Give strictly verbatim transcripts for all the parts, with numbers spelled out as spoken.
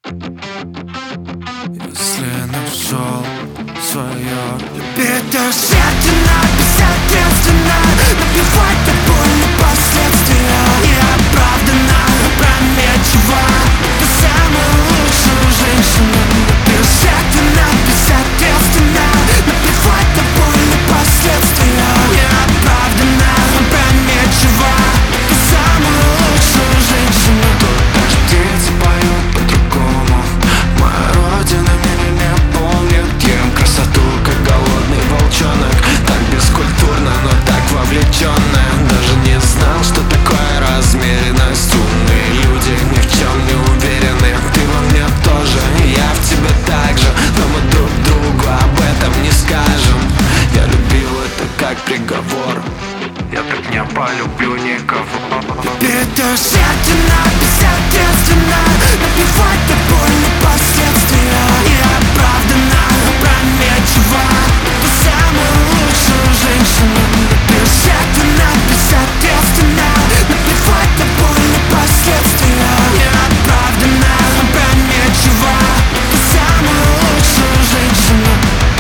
Если нашел свое любить, то тщательно, безответственно напевать до боли последствия. Неоправданно, опрометчиво, ты самую лучшую женщину. Тщательно, безответственно напевать до боли последствия. Неоправданно, опрометчиво, ты самую лучшую женщину. Тут даже птицы поют по-другому. Моя родина меня не помнит. Ем красоту, как голодный волчонок. Так бескультурно, но так вовлеченно. Даже не знал, что такое размеренность. Умные люди ни в чем не уверены. Ты во мне тоже, я в тебе так же. Но мы друг другу об этом не скажем. Я любил это как приговор. Я так не полюблю никого. Любить тщательно, безответственно напевать до боли последствия. Неоправданно, опрометчиво, ты самую лучшую женщину. Тщательно, безответственно напевать до боли последствия. Неоправданно, опрометчиво, ты самую лучшую женщину.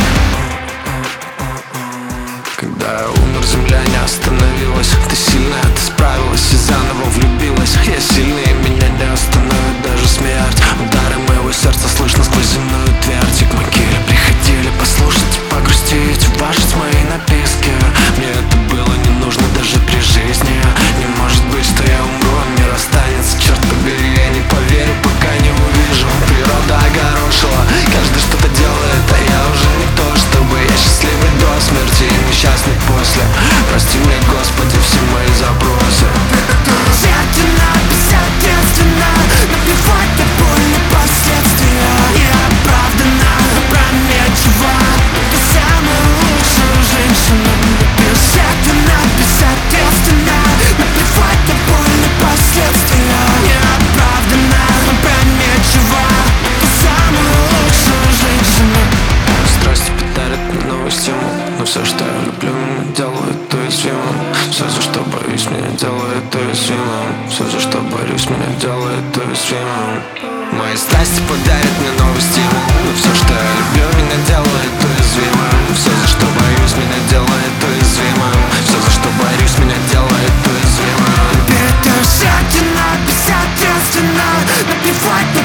Когда я умер, земля не остановилась. Ты сильная, ты справилась и заново влюбилась. Я сильный, меня не остановит даже смерть. Удары моего сердца слышно сквозь земную твердь. И к могиле приходили послушать, погрустить, уважить мои написки. Мне это было не нужно даже при жизни. Не может быть, что я умру, а мир останется. Черт побери, я не поверю, пока не увижу. Природа огорошила, каждый что-то делает, а я уже не то, чтобы я счастливый до смерти и несчастный после. Прости мне, Господи, все мои запросы. Тщательно, безответственно напевать до боли последствия. Неоправданно, опрометчиво, ты самую лучшую женщину. Тщательно, безответственно напевать до боли последствия. Неоправданно, опрометчиво, ты самую лучшую женщину. Страсти подарят мне новый стимул. Но все, что я люблю, меня делает уязвимым. Все, за что борюсь, меня делает уязвимым. Все, за что борюсь, меня делает уязвимым. Мои страсти подарят мне новый стимул. Но все, что я люблю, меня делает уязвимым. Все, за что боюсь, меня делает уязвимым. Все, за что борюсь, меня делает уязвимым. Тщательно, безответственно напевать